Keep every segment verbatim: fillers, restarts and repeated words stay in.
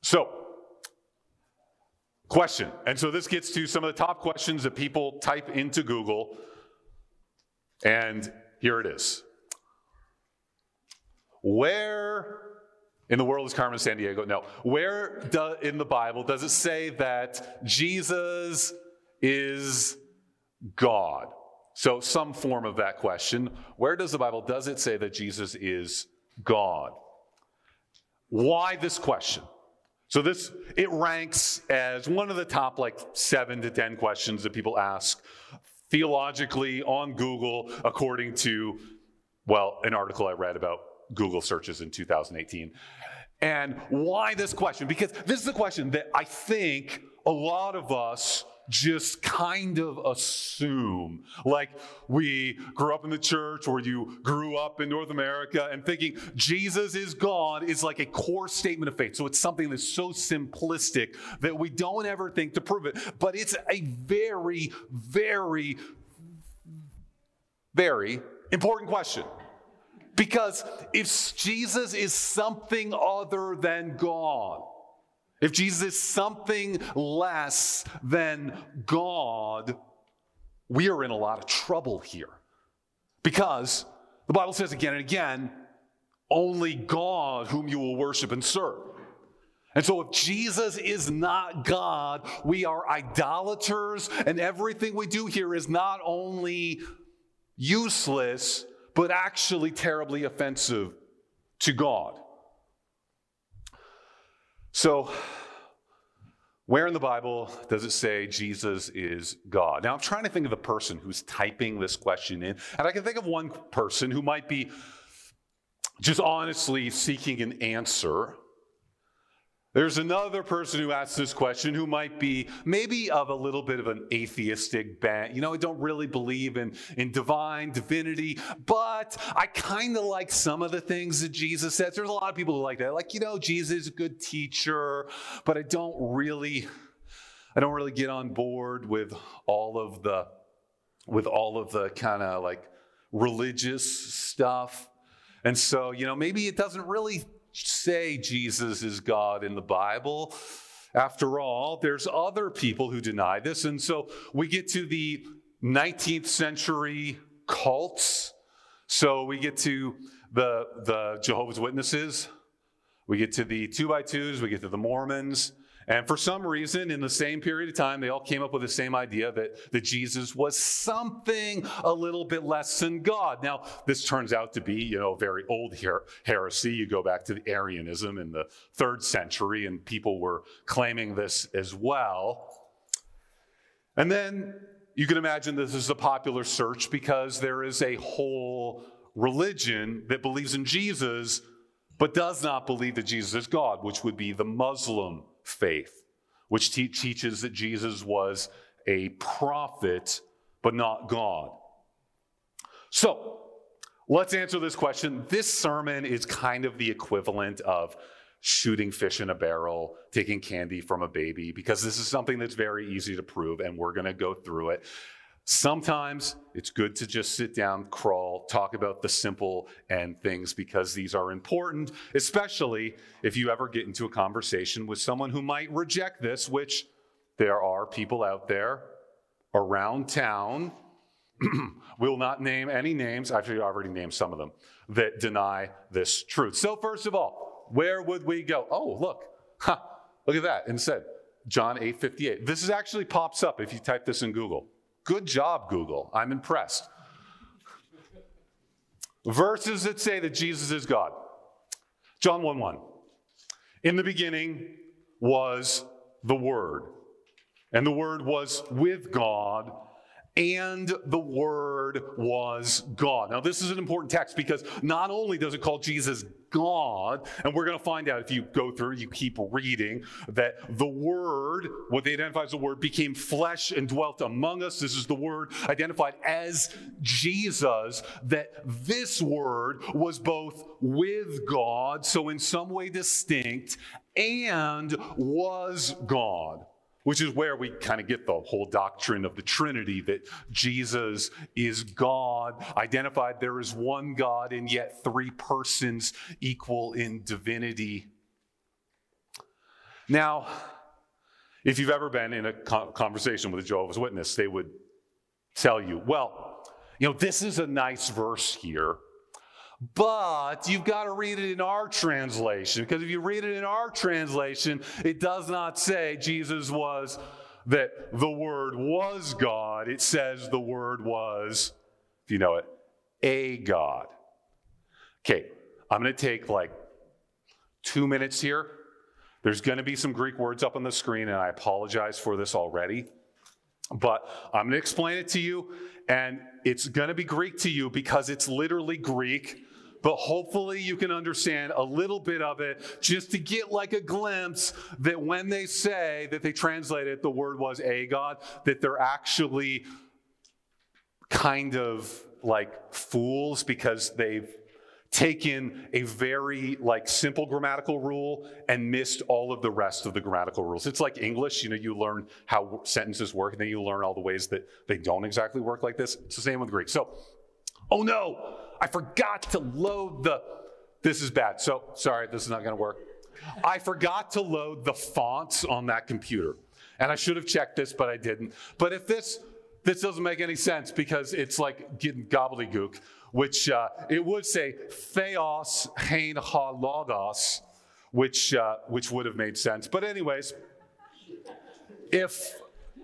So, question. And so this gets to some of the top questions that people type into Google. And here it is. Where in the world is Carmen Sandiego? No. Where do, in the Bible does it say that Jesus is God? So some form of that question. Where does the Bible, does it say that Jesus is God? Why this question? So this, it ranks as one of the top like seven to ten questions that people ask theologically on Google according to, well, an article I read about Google searches in two thousand eighteen. And why this question? Because this is a question that I think a lot of us just kind of assume. Like we grew up in the church, or you grew up in North America, and thinking Jesus is God is like a core statement of faith. So it's something that's so simplistic that we don't ever think to prove it. But it's a very, very, very important question. Because if Jesus is something other than God, if Jesus is something less than God, we are in a lot of trouble here. Because the Bible says again and again, only God whom you will worship and serve. And so if Jesus is not God, we are idolaters, and everything we do here is not only useless, but actually terribly offensive to God. So, where in the Bible does it say Jesus is God? Now, I'm trying to think of the person who's typing this question in, and I can think of one person who might be just honestly seeking an answer. There's another person who asks this question who might be maybe of a little bit of an atheistic bent. You know, I don't really believe in, in divine divinity, but I kind of like some of the things that Jesus says. There's a lot of people who like that. Like, you know, Jesus is a good teacher, but I don't really, I don't really get on board with all of the, with all of the kind of like religious stuff. And so, you know, maybe it doesn't really say Jesus is God in the Bible. After all, there's other people who deny this. And so we get to the nineteenth century cults. So we get to the, the Jehovah's Witnesses. We get to the two by twos. We get to the Mormons. And for some reason, in the same period of time, they all came up with the same idea that, that Jesus was something a little bit less than God. Now, this turns out to be, you know, very old her- heresy. You go back to the Arianism in the third century, and people were claiming this as well. And then you can imagine this is a popular search because there is a whole religion that believes in Jesus, but does not believe that Jesus is God, which would be the Muslim faith, which te- teaches that Jesus was a prophet, but not God. So, let's answer this question. This sermon is kind of the equivalent of shooting fish in a barrel, taking candy from a baby, because this is something that's very easy to prove, and we're going to go through it. Sometimes it's good to just sit down, crawl, talk about the simple and things, because these are important, especially if you ever get into a conversation with someone who might reject this, which there are people out there around town. We'll not name any names. Actually, I already named some of them that deny this truth. So first of all, where would we go? Oh, look. Huh, look at that. Instead, John eight fifty-eight. This is actually pops up if you type this in Google. Good job, Google. I'm impressed. Verses that say that Jesus is God. John one one. In the beginning was the Word, and the Word was with God, and the Word was God. Now, this is an important text because not only does it call Jesus God, and we're going to find out if you go through, you keep reading, that the Word, what they identify as the Word, became flesh and dwelt among us. This is the Word identified as Jesus, that this Word was both with God, so in some way distinct, and was God. Which is where we kind of get the whole doctrine of the Trinity, that Jesus is God, identified there is one God and yet three persons equal in divinity. Now, if you've ever been in a conversation with a Jehovah's Witness, they would tell you, well, you know, this is a nice verse here, but you've got to read it in our translation, because if you read it in our translation, it does not say Jesus was, that the Word was God. It says the Word was, if you know it, a God. Okay, I'm going to take like two minutes here. There's going to be some Greek words up on the screen, and I apologize for this already. But I'm going to explain it to you, and it's going to be Greek to you because it's literally Greek. But hopefully you can understand a little bit of it just to get like a glimpse that when they say that they translate it, the word was a God, that they're actually kind of like fools because they've taken a very like simple grammatical rule and missed all of the rest of the grammatical rules. It's like English, you know, you learn how sentences work and then you learn all the ways that they don't exactly work like this. It's the same with Greek. So, oh no, I forgot to load the, this is bad. So, sorry, this is not going to work. I forgot to load the fonts on that computer. And I should have checked this, but I didn't. But if this, this doesn't make any sense because it's like getting gobbledygook, which uh, it would say theos hein ha logos, which, uh, which would have made sense. But anyways, if,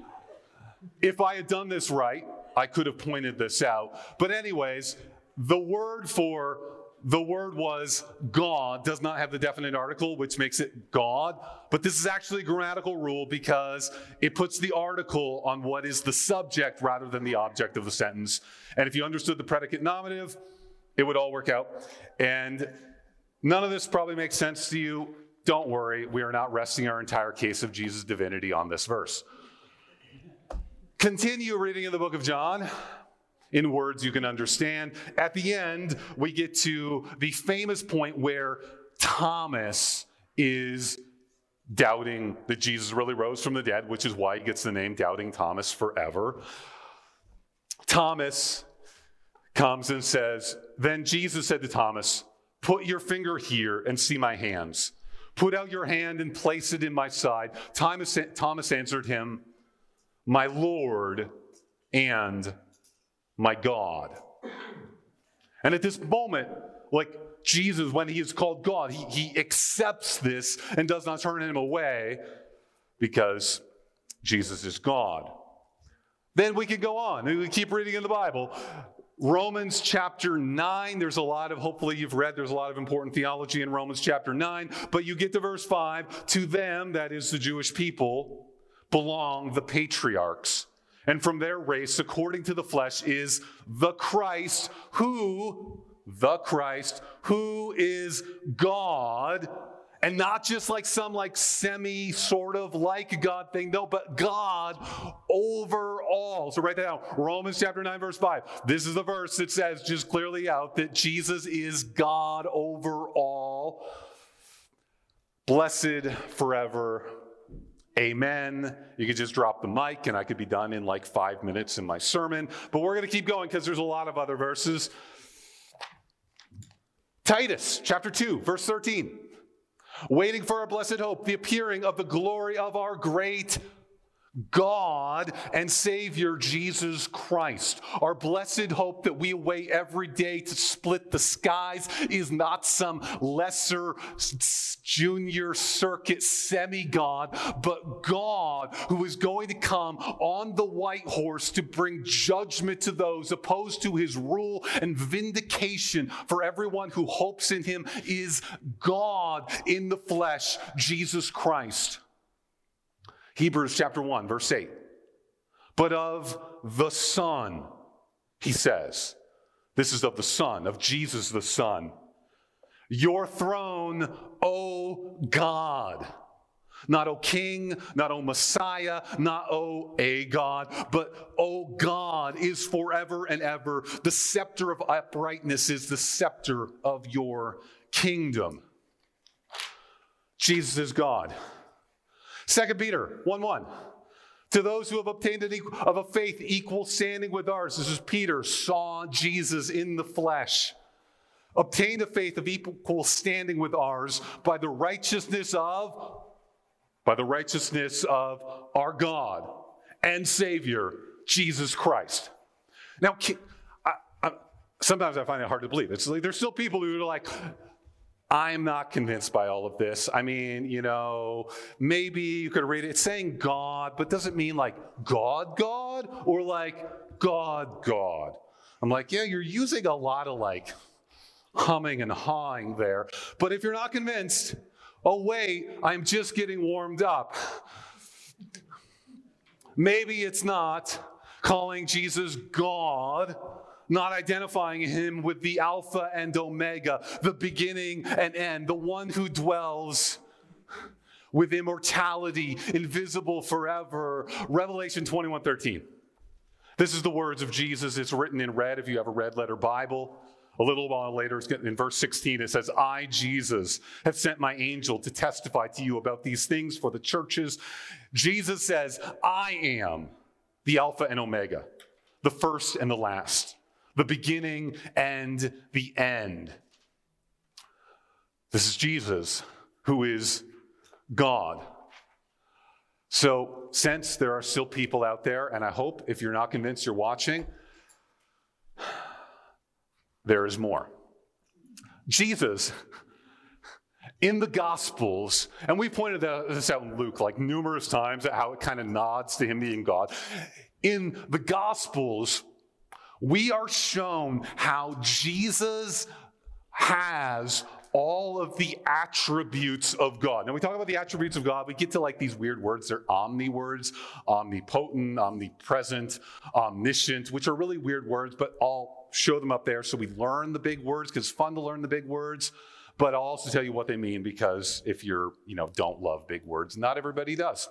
if I had done this right, I could have pointed this out. But anyways, the word for, the word was God does not have the definite article, which makes it God. But this is actually a grammatical rule because it puts the article on what is the subject rather than the object of the sentence. And if you understood the predicate nominative, it would all work out. And none of this probably makes sense to you. Don't worry, we are not resting our entire case of Jesus' divinity on this verse. Continue reading in the book of John in words you can understand. At the end, we get to the famous point where Thomas is doubting that Jesus really rose from the dead, which is why he gets the name Doubting Thomas forever. Thomas comes and says, then Jesus said to Thomas, put your finger here and see my hands. Put out your hand and place it in my side. Thomas, Thomas answered him, my Lord and my God. And at this moment, like Jesus, when he is called God, he, he accepts this and does not turn him away because Jesus is God. Then we can go on. We keep reading in the Bible. Romans chapter nine, there's a lot of, hopefully you've read, there's a lot of important theology in Romans chapter nine, but you get to verse five, to them, that is the Jewish people, belong the patriarchs. And from their race, according to the flesh, is the Christ, who, the Christ, who is God, and not just like some like semi sort of like God thing, no, but God over all. So write that down. Romans chapter nine, verse five. This is the verse that says just clearly out that Jesus is God over all. Blessed forever. Amen. You could just drop the mic and I could be done in like five minutes in my sermon. But we're going to keep going because there's a lot of other verses. Titus chapter two, verse thirteen. Waiting for our blessed hope, the appearing of the glory of our great God and Savior Jesus Christ. Our blessed hope that we await every day to split the skies is not some lesser junior circuit semi-God, but God who is going to come on the white horse to bring judgment to those opposed to his rule, and vindication for everyone who hopes in him is God in the flesh, Jesus Christ. Hebrews chapter one, verse eight. But of the Son, he says, this is of the Son, of Jesus the Son. Your throne, O God. Not O King, not O Messiah, not O a God, but O God is forever and ever. The scepter of uprightness is the scepter of your kingdom. Jesus is God. Second Peter one one. To those who have obtained an equal, of a faith equal standing with ours. This is Peter, saw Jesus in the flesh. Obtained a faith of equal standing with ours by the righteousness of by the righteousness of our God and Savior, Jesus Christ. Now, I, I, sometimes I find it hard to believe. It's like there's still people who are like, I'm not convinced by all of this. I mean, you know, maybe you could read it. It's saying God, but does it mean like God, God, or like God, God? I'm like, yeah, you're using a lot of like humming and hawing there. But if you're not convinced, oh wait, I'm just getting warmed up. Maybe it's not calling Jesus God, not identifying him with the Alpha and Omega, the beginning and end, the one who dwells with immortality, invisible forever. Revelation twenty-one thirteen. This is the words of Jesus. It's written in red if you have a red letter Bible. A little while later, in verse sixteen, it says, I, Jesus, have sent my angel to testify to you about these things for the churches. Jesus says, I am the Alpha and Omega, the first and the last, the beginning and the end. This is Jesus, who is God. So, since there are still people out there, and I hope if you're not convinced you're watching, there is more. Jesus, in the Gospels, and we pointed this out in Luke like numerous times, how it kind of nods to him being God. In the Gospels, we are shown how Jesus has all of the attributes of God. Now, we talk about the attributes of God, we get to like these weird words. They're omni words, omnipotent, omnipresent, omniscient, which are really weird words, but I'll show them up there so we learn the big words, because it's fun to learn the big words, but I'll also tell you what they mean, because if you're, you know, don't love big words, not everybody does.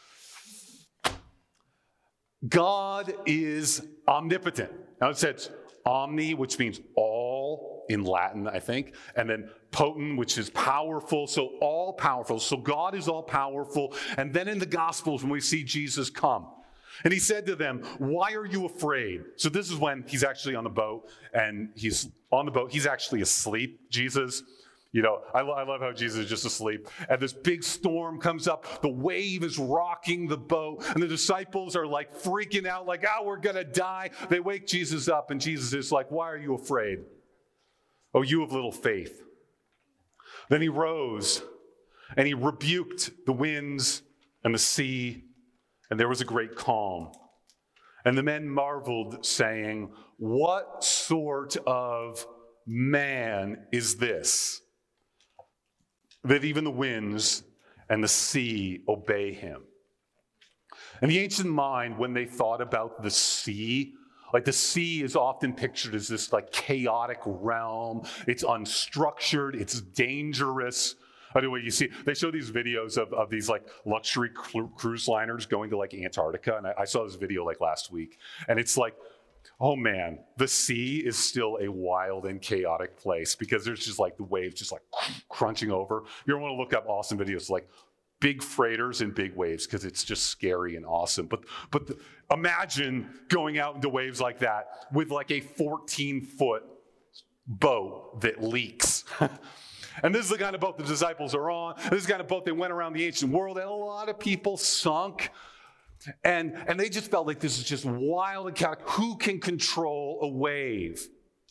God is omnipotent. Now it says omni, which means all in Latin, I think, and then potent, which is powerful, so all powerful. So God is all powerful. And then in the Gospels, when we see Jesus come, and he said to them, why are you afraid? So this is when he's actually on the boat, and he's on the boat. He's actually asleep, Jesus. You know, I, lo- I love how Jesus is just asleep. And this big storm comes up. The wave is rocking the boat. And the disciples are like freaking out, like, oh, we're going to die. They wake Jesus up, and Jesus is like, why are you afraid? Oh, you of little faith. Then he rose, and he rebuked the winds and the sea, and there was a great calm. And the men marveled, saying, what sort of man is this, that even the winds and the sea obey him? In the ancient mind, when they thought about the sea, like the sea is often pictured as this like chaotic realm. It's unstructured, it's dangerous. By the way, you see, they show these videos of, of these like luxury cru- cruise liners going to like Antarctica. And I, I saw this video like last week. And it's like, oh man, the sea is still a wild and chaotic place, because there's just like the waves just like crunching over. You don't want to look up awesome videos like big freighters and big waves, because it's just scary and awesome. But but the, imagine going out into waves like that with like a fourteen foot boat that leaks. And this is the kind of boat the disciples are on. This is the kind of boat they went around the ancient world, and a lot of people sunk. And, and they just felt like this is just wild and chaotic. Who can control a wave?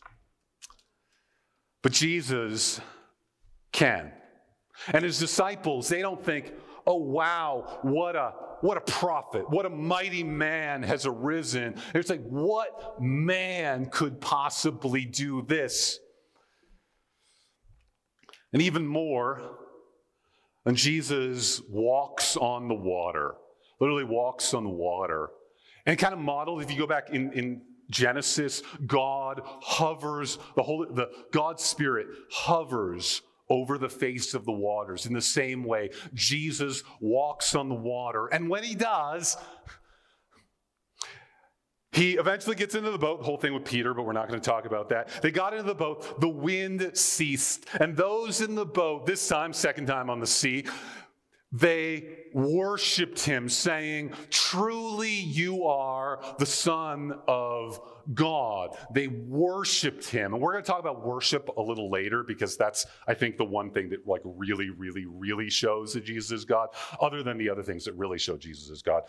But Jesus can. And his disciples, they don't think, oh, wow, what a, what a prophet, what a mighty man has arisen. It's like, what man could possibly do this? And even more, when Jesus walks on the water, literally walks on the water, and kind of modeled, if you go back in, in Genesis, God hovers, the Holy, the God's Spirit hovers over the face of the waters. In the same way, Jesus walks on the water, and when he does, he eventually gets into the boat, the whole thing with Peter, but we're not going to talk about that. They got into the boat, the wind ceased, and those in the boat, this time, second time on the sea, They worshiped him, saying, "Truly you are the Son of God." They worshiped him. And we're going to talk about worship a little later, because that's, I think, the one thing that like really, really, really shows that Jesus is God, other than the other things that really show Jesus is God.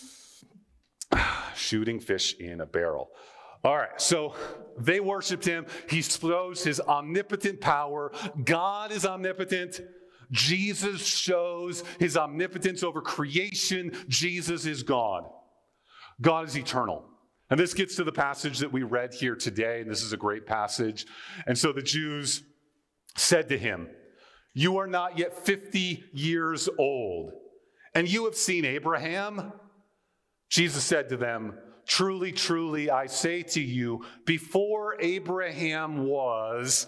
Shooting fish in a barrel. All right, so they worshiped him. He shows his omnipotent power. God is omnipotent. Jesus shows his omnipotence over creation. Jesus is God. God is eternal. And this gets to the passage that we read here today, and this is a great passage. And so the Jews said to him, "You are not yet fifty years old, and you have seen Abraham?" Jesus said to them, "Truly, truly, I say to you, before Abraham was,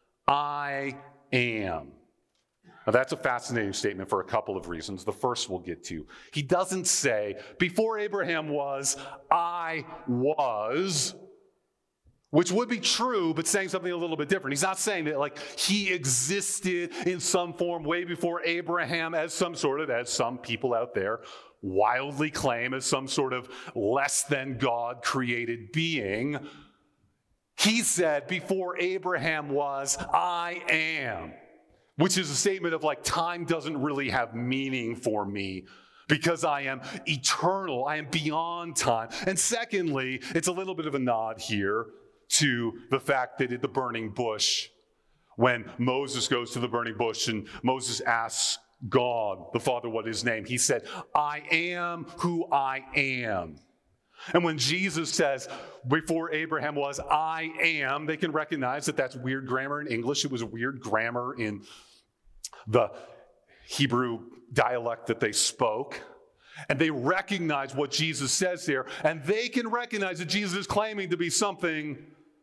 I am." Now, that's a fascinating statement for a couple of reasons. The first we'll get to. He doesn't say, before Abraham was, I was, which would be true, but saying something a little bit different. He's not saying that like he existed in some form way before Abraham as some sort of, as some people out there wildly claim, as some sort of less than God created being. He said, before Abraham was, I am. Which is a statement of like, time doesn't really have meaning for me because I am eternal. I am beyond time. And secondly, it's a little bit of a nod here to the fact that at the burning bush, when Moses goes to the burning bush and Moses asks God, the Father, what his name, he said, I am who I am. And when Jesus says, before Abraham was, I am, they can recognize that that's weird grammar in English. It was weird grammar in the Hebrew dialect that they spoke. And they recognize what Jesus says there. And they can recognize that Jesus is claiming to be something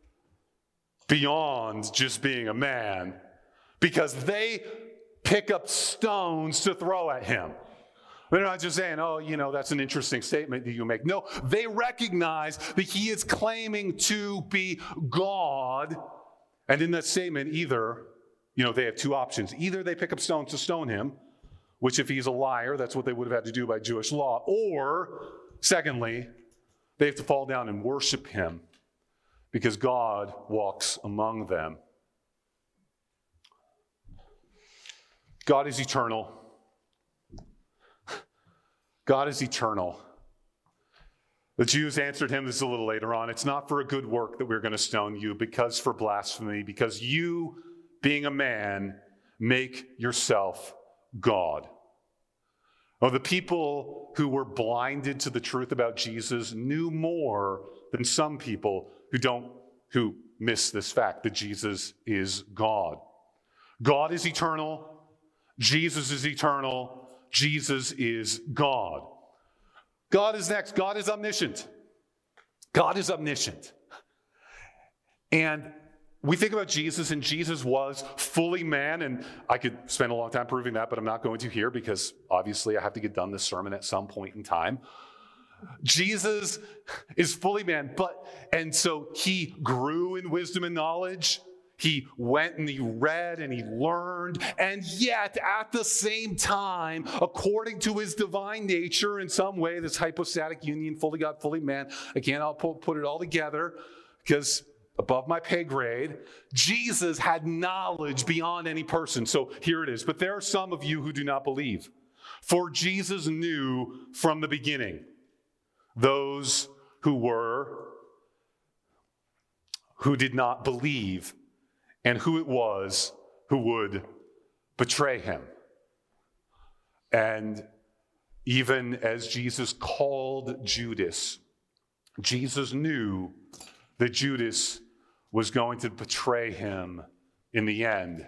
beyond just being a man, because they pick up stones to throw at him. They're not just saying, oh, you know, that's an interesting statement that you make. No, they recognize that he is claiming to be God. And in that statement, either, you know, they have two options. Either they pick up stones to stone him, which if he's a liar, that's what they would have had to do by Jewish law. Or, secondly, they have to fall down and worship him because God walks among them. God is eternal. God is eternal. The Jews answered him, this is a little later on, it's not for a good work that we're going to stone you, because for blasphemy, because you, being a man, make yourself God. Oh, the people who were blinded to the truth about Jesus knew more than some people who don't, who miss this fact that Jesus is God. God is eternal. Jesus is eternal. Jesus is God. God is next. God is omniscient. God is omniscient. And we think about Jesus, and Jesus was fully man, and I could spend a long time proving that, but I'm not going to here because obviously I have to get done this sermon at some point in time. Jesus is fully man, but, and so he grew in wisdom and knowledge. He went and he read and he learned, and yet at the same time, according to his divine nature, in some way, this hypostatic union, fully God, fully man, again, I'll put it all together because above my pay grade, Jesus had knowledge beyond any person. So here it is. But there are some of you who do not believe. For Jesus knew from the beginning those who were, who did not believe, and who it was who would betray him. And even as Jesus called Judas, Jesus knew that Judas was going to betray him in the end.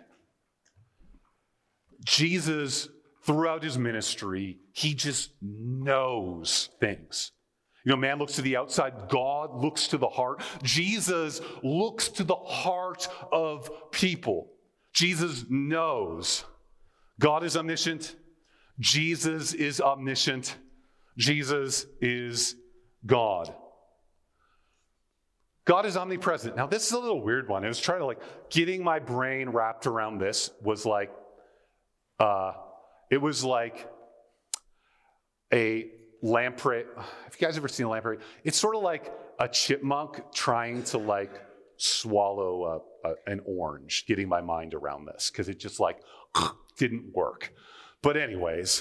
Jesus, throughout his ministry, he just knows things. You know, man looks to the outside, God looks to the heart. Jesus looks to the heart of people. Jesus knows. God is omniscient. Jesus is omniscient. Jesus is God. God is omnipresent. Now, this is a little weird one. I was trying to, like, getting my brain wrapped around this was like, uh, it was like a lamprey. Have you guys ever seen a lamprey? It's sort of like a chipmunk trying to like swallow a, a, an orange, getting my mind around this, because it just like didn't work. But anyways,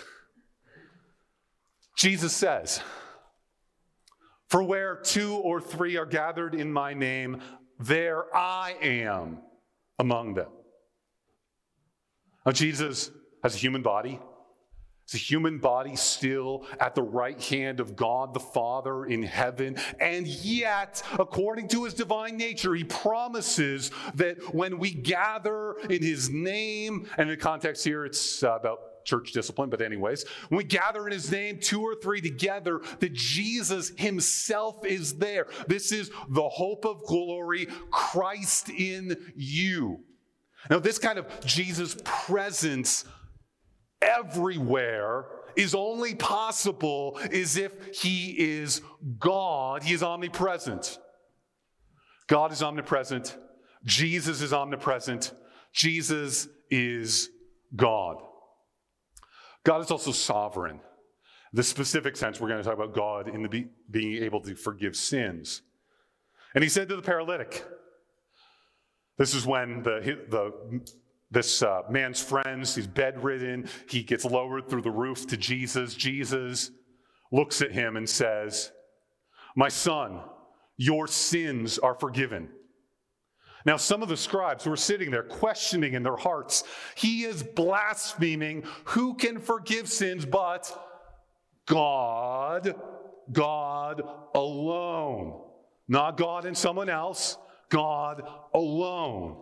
Jesus says, "For where two or three are gathered in my name, there I am among them." Now, Jesus has a human body. It's a human body still at the right hand of God the Father in heaven. And yet, according to his divine nature, he promises that when we gather in his name, and in the context here, it's uh, about church discipline, but anyways, when we gather in his name, two or three together, that Jesus himself is there. This is the hope of glory, Christ in you. Now, this kind of Jesus presence everywhere is only possible as if he is God. He is omnipresent. God is omnipresent. Jesus is omnipresent. Jesus is God. God is also sovereign. The specific sense, we're going to talk about God in the be, being able to forgive sins. And he said to the paralytic, this is when the, the this uh, man's friends, he's bedridden, he gets lowered through the roof to Jesus. Jesus looks at him and says, "My son, your sins are forgiven." Now, some of the scribes who are sitting there questioning in their hearts, he is blaspheming. Who can forgive sins but God? God alone. Not God and someone else, God alone.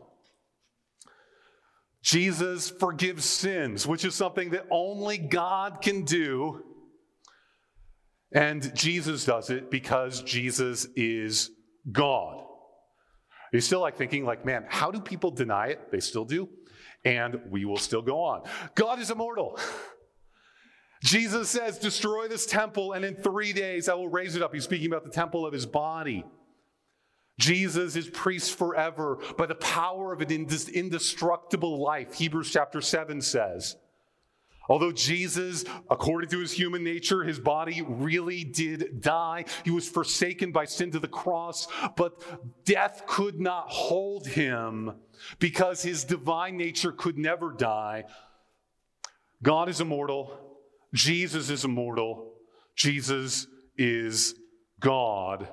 Jesus forgives sins, which is something that only God can do. And Jesus does it because Jesus is God. You still like thinking like, man, how do people deny it? They still do. And we will still go on. God is immortal. Jesus says, destroy this temple, and in three days I will raise it up. He's speaking about the temple of his body. Jesus is priest forever by the power of an indestructible life, Hebrews chapter seven says. Although Jesus, according to his human nature, his body really did die. He was forsaken by sin to the cross, but death could not hold him because his divine nature could never die. God is immortal. Jesus is immortal. Jesus is God.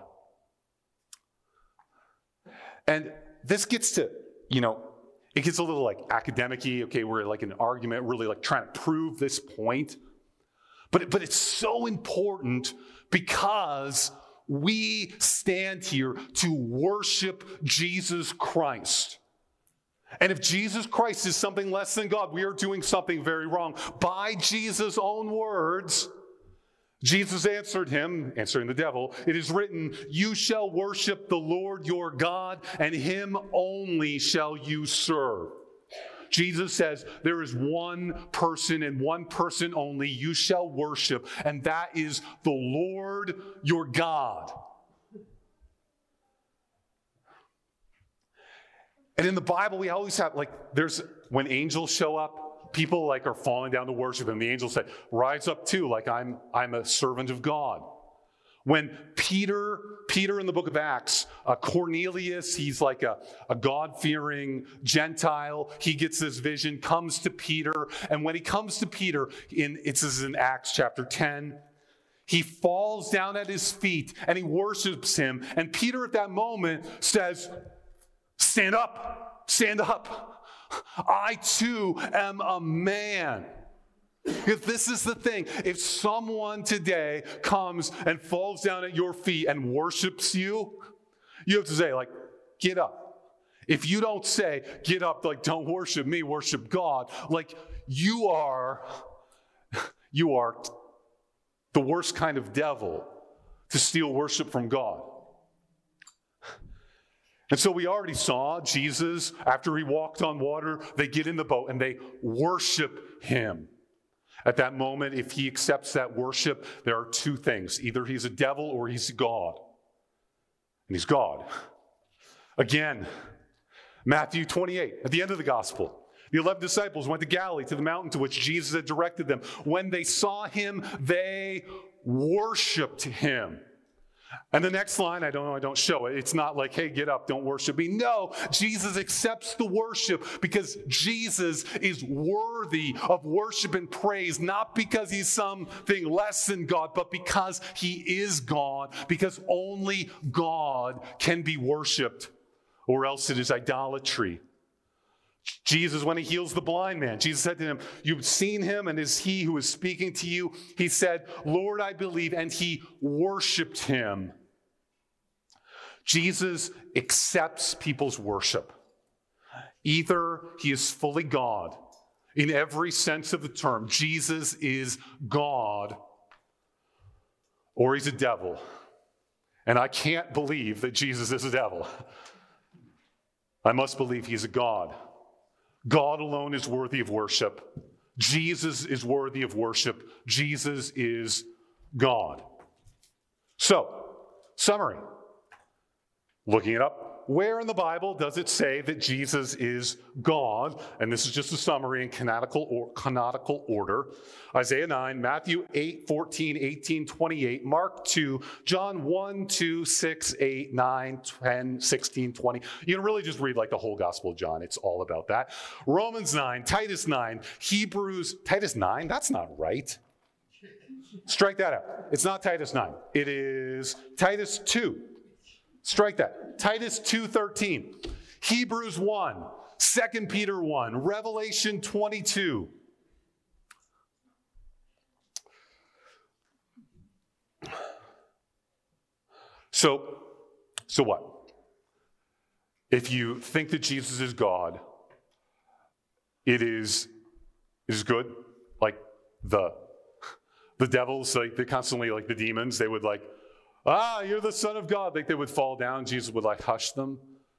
And this gets to, you know, it gets a little like academic-y. Okay, we're like an argument, really like trying to prove this point. But, but it's so important because we stand here to worship Jesus Christ. And if Jesus Christ is something less than God, we are doing something very wrong. By Jesus' own words, Jesus answered him, answering the devil, "It is written, you shall worship the Lord your God, and him only shall you serve." Jesus says there is one person and one person only you shall worship, and that is the Lord your God. And in the Bible, we always have, like, there's, when angels show up, people like are falling down to worship him. The angels say, "Rise up too, like I'm I'm a servant of God." When Peter, Peter in the book of Acts, uh, Cornelius, he's like a, a God-fearing Gentile. He gets this vision, comes to Peter, and when he comes to Peter, in it's this is in Acts chapter ten, he falls down at his feet and he worships him. And Peter at that moment says, "Stand up, stand up. I too am a man." If this is the thing, if someone today comes and falls down at your feet and worships you, you have to say, like, get up. If you don't say, get up, like, don't worship me, worship God, like, you are, you are the worst kind of devil to steal worship from God. And so we already saw Jesus, after he walked on water, they get in the boat and they worship him. At that moment, if he accepts that worship, there are two things. Either he's a devil or he's God. And he's God. Again, Matthew twenty-eight, at the end of the gospel, The eleven disciples went to Galilee, to the mountain to which Jesus had directed them. When they saw him, they worshiped him. And the next line, I don't know, I don't show it. It's not like, hey, get up, don't worship me. No, Jesus accepts the worship because Jesus is worthy of worship and praise, not because he's something less than God, but because he is God, because only God can be worshiped, or else it is idolatry. Jesus, when he heals the blind man, Jesus said to him, you've seen him, and is he who is speaking to you? He said, Lord, I believe, and he worshiped him. Jesus accepts people's worship. Either he is fully God, in every sense of the term, Jesus is God, or he's a devil. And I can't believe that Jesus is a devil. I must believe he's a God. God alone is worthy of worship. Jesus is worthy of worship. Jesus is God. So, summary. Looking it up. Where in the Bible does it say that Jesus is God? And this is just a summary in canonical, or, canonical order. Isaiah nine, Matthew eight, fourteen, eighteen, twenty-eight, Mark two, John one, two, six, eight, nine, ten, sixteen, twenty. You can really just read like the whole Gospel of John. It's all about that. Romans nine, Titus nine, Hebrews, Titus nine? That's not right. Strike that out. It's not Titus nine. It is Titus two. Strike that. Titus two thirteen, Hebrews one, Second Peter one, Revelation twenty-two. So, so what? If you think that Jesus is God, it is, it is good. Like the, the devils, like they constantly, like the demons, they would like, ah, you're the Son of God. Like they would fall down. Jesus would like hush them.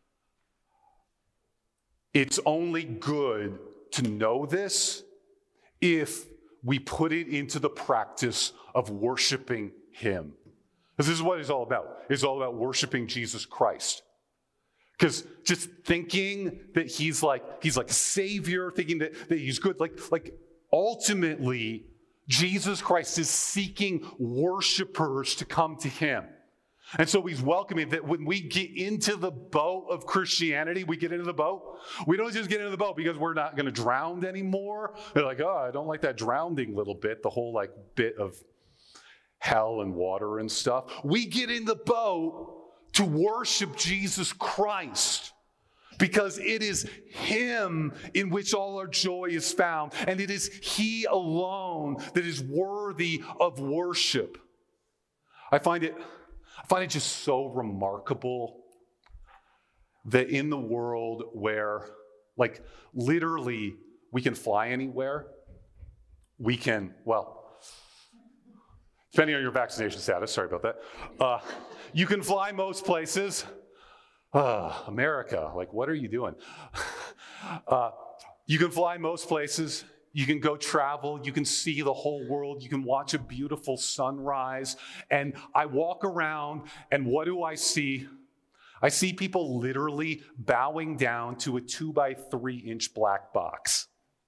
It's only good to know this if we put it into the practice of worshiping him. Because this is what it's all about. It's all about worshiping Jesus Christ. Because just thinking that he's like, he's like a savior, thinking that, that he's good, like, like ultimately, Jesus Christ is seeking worshipers to come to him. And so he's welcoming that when we get into the boat of Christianity, we get into the boat. We don't just get into the boat because we're not going to drown anymore. They're like, oh, I don't like that drowning little bit, the whole like bit of hell and water and stuff. We get in the boat to worship Jesus Christ, because it is him in which all our joy is found, and it is he alone that is worthy of worship. I find it, I find it just so remarkable that in the world where, like, literally we can fly anywhere, we can, well, depending on your vaccination status, sorry about that, uh, you can fly most places. Uh, America, like, what are you doing? uh, you can fly most places. You can go travel. You can see the whole world. You can watch a beautiful sunrise. And I walk around, and what do I see? I see people literally bowing down to a two by three inch black box.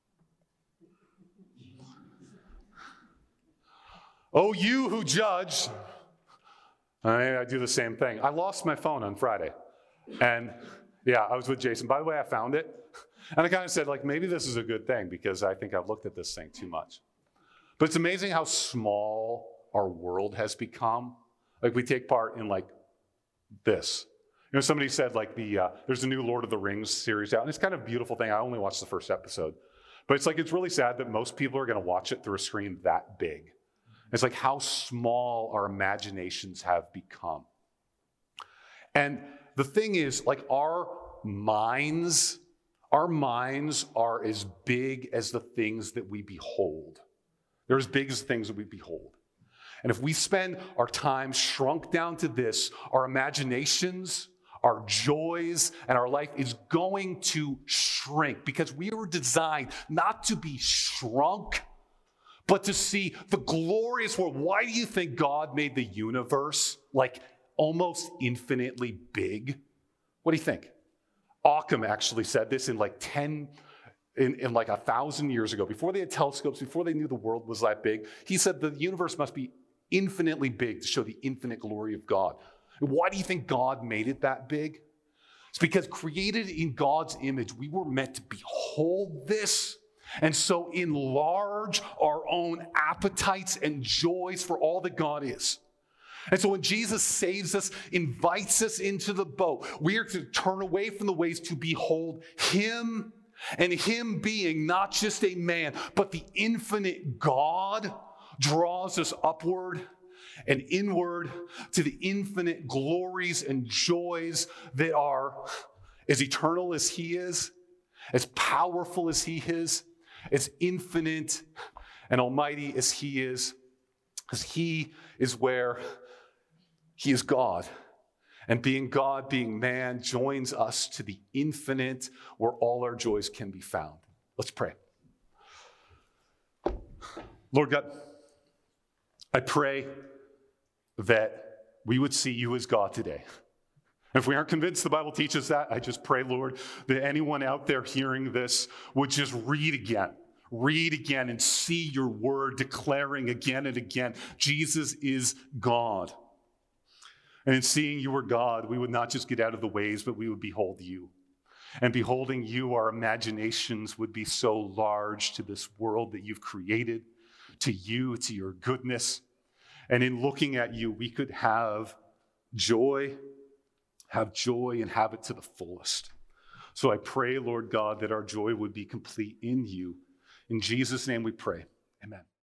Oh, you who judge. I, I do the same thing. I lost my phone on Friday. And yeah, I was with Jason. By the way, I found it. And I kind of said, like, maybe this is a good thing because I think I've looked at this thing too much. But it's amazing how small our world has become. Like, we take part in, like, this. You know, somebody said, like, the uh, there's a new Lord of the Rings series out. And it's kind of a beautiful thing. I only watched the first episode. But it's like, it's really sad that most people are going to watch it through a screen that big. It's like how small our imaginations have become. And the thing is, like, our minds, our minds are as big as the things that we behold. They're as big as the things that we behold. And if we spend our time shrunk down to this, our imaginations, our joys, and our life is going to shrink, because we were designed not to be shrunk, but to see the glorious world. Why do you think God made the universe like almost infinitely big? What do you think? Occam actually said this in like ten, in, in like a thousand years ago, before they had telescopes, before they knew the world was that big, he said the universe must be infinitely big to show the infinite glory of God. And why do you think God made it that big? It's because created in God's image, we were meant to behold this and so enlarge our own appetites and joys for all that God is. And so when Jesus saves us, invites us into the boat, we are to turn away from the ways to behold him, and him being not just a man, but the infinite God draws us upward and inward to the infinite glories and joys that are as eternal as he is, as powerful as he is, as infinite and almighty as he is, because he is where he is God. And being God, being man, joins us to the infinite where all our joys can be found. Let's pray. Lord God, I pray that we would see you as God today. If we aren't convinced the Bible teaches that, I just pray, Lord, that anyone out there hearing this would just read again, read again and see your word declaring again and again, Jesus is God. And in seeing you are God, we would not just get out of the ways, but we would behold you. And beholding you, our imaginations would be so large to this world that you've created, to you, to your goodness. And in looking at you, we could have joy, have joy and have it to the fullest. So I pray, Lord God, that our joy would be complete in you. In Jesus' name we pray. Amen.